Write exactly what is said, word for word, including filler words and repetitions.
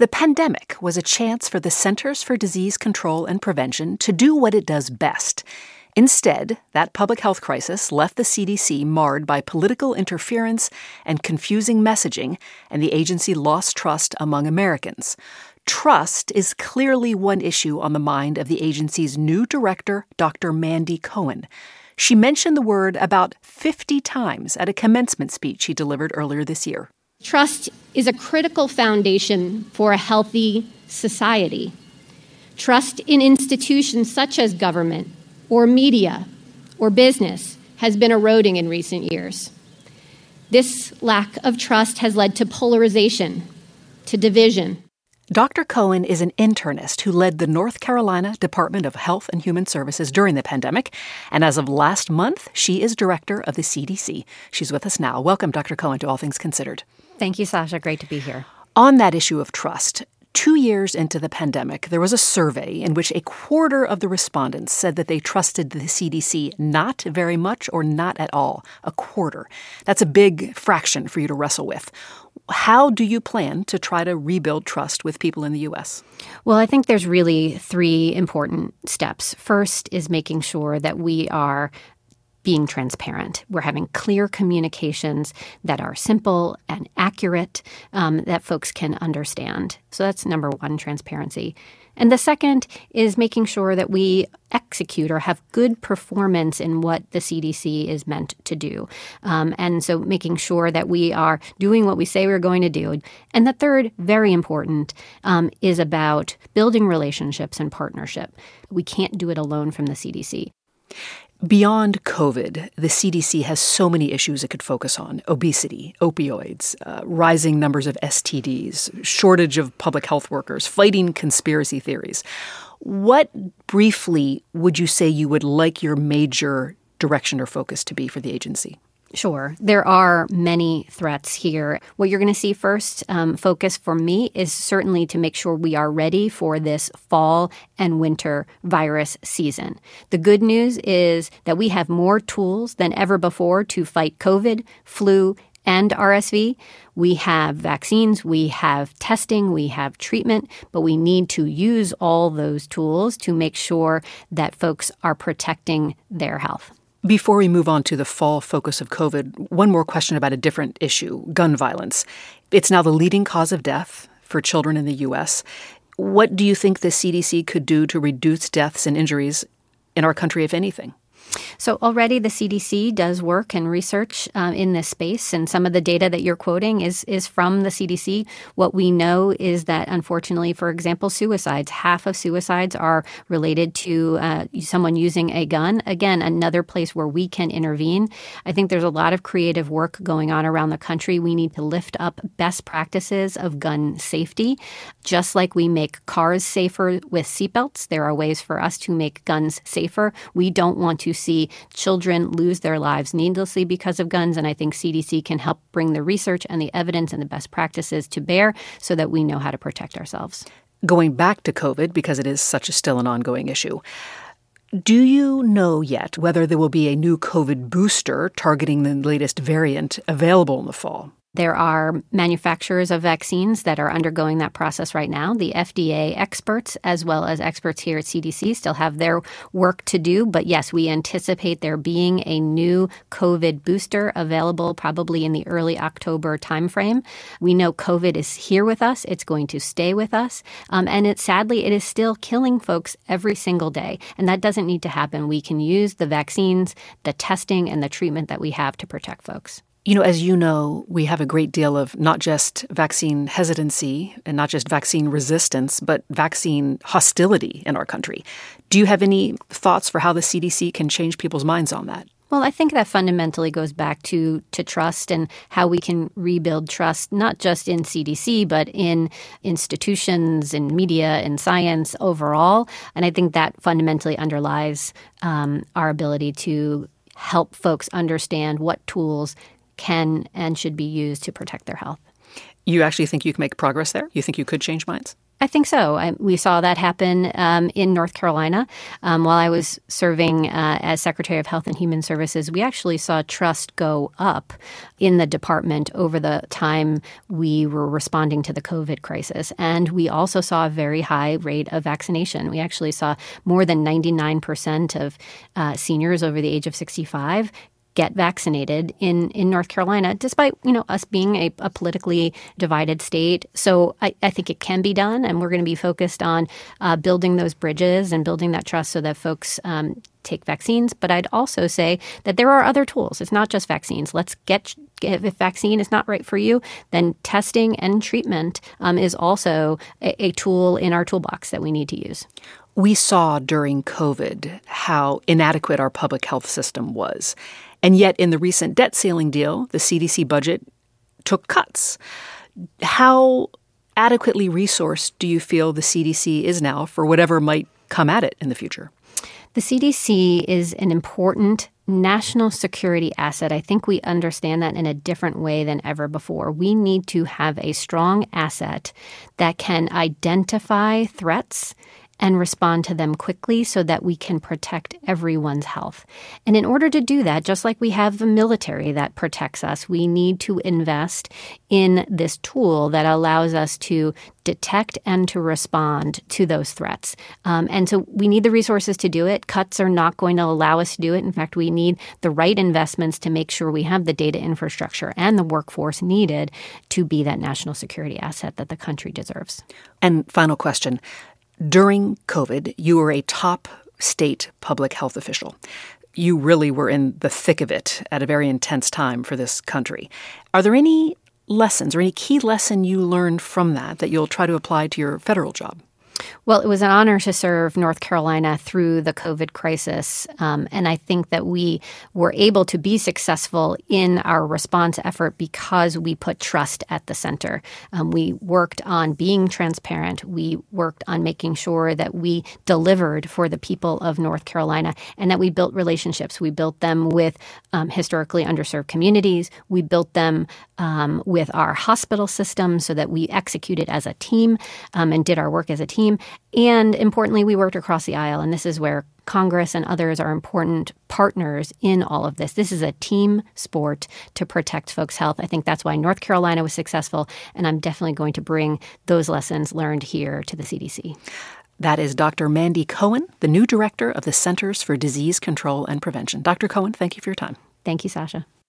The pandemic was a chance for the Centers for Disease Control and Prevention to do what it does best. Instead, that public health crisis left the C D C marred by political interference and confusing messaging, and the agency lost trust among Americans. Trust is clearly one issue on the mind of the agency's new director, Doctor Mandy Cohen. She mentioned the word about fifty times at a commencement speech she delivered earlier this year. Trust is a critical foundation for a healthy society. Trust in institutions such as government or media or business has been eroding in recent years. This lack of trust has led to polarization, to division. Doctor Cohen is an internist who led the North Carolina Department of Health and Human Services during the pandemic, and as of last month, she is director of the C D C. She's with us now. Welcome, Doctor Cohen, to All Things Considered. Thank you, Sasha. Great to be here. On that issue of trust, two years into the pandemic, there was a survey in which a quarter of the respondents said that they trusted the C D C not very much or not at all. A quarter. That's a big fraction for you to wrestle with. How do you plan to try to rebuild trust with people in the U S? Well, I think there's really three important steps. First is making sure that we are being transparent. We're having clear communications that are simple and accurate, um, that folks can understand. So that's number one, transparency. And the second is making sure that we execute or have good performance in what the C D C is meant to do. Um, and so making sure that we are doing what we say we're going to do. And the third, very important, um, is about building relationships and partnership. We can't do it alone from the C D C. Beyond COVID, the C D C has so many issues it could focus on: obesity, opioids, uh, rising numbers of S T Ds, shortage of public health workers, fighting conspiracy theories. What, briefly, would you say you would like your major direction or focus to be for the agency? Sure. There are many threats here. What you're going to see first, um, focus for me is certainly to make sure we are ready for this fall and winter virus season. The good news is that we have more tools than ever before to fight COVID, flu, and R S V. We have vaccines, we have testing, we have treatment, but we need to use all those tools to make sure that folks are protecting their health. Before we move on to the fall focus of COVID, one more question about a different issue: gun violence. It's now the leading cause of death for children in the U S. What do you think the C D C could do to reduce deaths and injuries in our country, if anything? So already the C D C does work and research um, in this space, and some of the data that you're quoting is is from the C D C. What we know is that, unfortunately, for example, suicides, half of suicides are related to uh, someone using a gun. Again, another place where we can intervene. I think there's a lot of creative work going on around the country. We need to lift up best practices of gun safety. Just like we make cars safer with seatbelts, there are ways for us to make guns safer. We don't want to see children lose their lives needlessly because of guns, and I think C D C can help bring the research and the evidence and the best practices to bear so that we know how to protect ourselves. Going back to COVID, because it is such a still an ongoing issue, do you know yet whether there will be a new COVID booster targeting the latest variant available in the fall? There are manufacturers of vaccines that are undergoing that process right now. The F D A experts, as well as experts here at C D C, still have their work to do. But yes, we anticipate there being a new COVID booster available probably in the early October timeframe. We know COVID is here with us. It's going to stay with us. Um, and it, sadly, it is still killing folks every single day. And that doesn't need to happen. We can use the vaccines, the testing, and the treatment that we have to protect folks. You know, as you know, we have a great deal of not just vaccine hesitancy and not just vaccine resistance, but vaccine hostility in our country. Do you have any thoughts for how the C D C can change people's minds on that? Well, I think that fundamentally goes back to to trust and how we can rebuild trust, not just in C D C, but in institutions, in media, in science overall. And I think that fundamentally underlies um, our ability to help folks understand what tools can and should be used to protect their health. You actually think you can make progress there? You think you could change minds? I think so. I, we saw that happen um, in North Carolina. Um, while I was serving uh, as Secretary of Health and Human Services, we actually saw trust go up in the department over the time we were responding to the COVID crisis. And we also saw a very high rate of vaccination. We actually saw more than ninety-nine percent of uh, seniors over the age of sixty-five get vaccinated in, in North Carolina, despite, you know, us being a, a politically divided state. So I, I think it can be done, and we're going to be focused on uh, building those bridges and building that trust so that folks um, take vaccines. But I'd also say that there are other tools. It's not just vaccines. Let's get, if vaccine is not right for you, then testing and treatment um, is also a, a tool in our toolbox that we need to use. We saw during COVID how inadequate our public health system was. And yet in the recent debt ceiling deal, the C D C budget took cuts. How adequately resourced do you feel the C D C is now for whatever might come at it in the future? The C D C is an important national security asset. I think we understand that in a different way than ever before. We need to have a strong asset that can identify threats and respond to them quickly so that we can protect everyone's health. And in order to do that, just like we have the military that protects us, we need to invest in this tool that allows us to detect and to respond to those threats. Um, and so we need the resources to do it. Cuts are not going to allow us to do it. In fact, we need the right investments to make sure we have the data infrastructure and the workforce needed to be that national security asset that the country deserves. And final question. During COVID, you were a top state public health official. You really were in the thick of it at a very intense time for this country. Are there any lessons or any key lesson you learned from that that you'll try to apply to your federal job? Well, it was an honor to serve North Carolina through the COVID crisis. Um, and I think that we were able to be successful in our response effort because we put trust at the center. Um, we worked on being transparent. We worked on making sure that we delivered for the people of North Carolina and that we built relationships. We built them with um, historically underserved communities. We built them um, with our hospital system so that we executed as a team um, and did our work as a team. And importantly, we worked across the aisle, and this is where Congress and others are important partners in all of this. This is a team sport to protect folks' health. I think that's why North Carolina was successful, and I'm definitely going to bring those lessons learned here to the C D C. That is Doctor Mandy Cohen, the new director of the Centers for Disease Control and Prevention. Doctor Cohen, thank you for your time. Thank you, Sasha.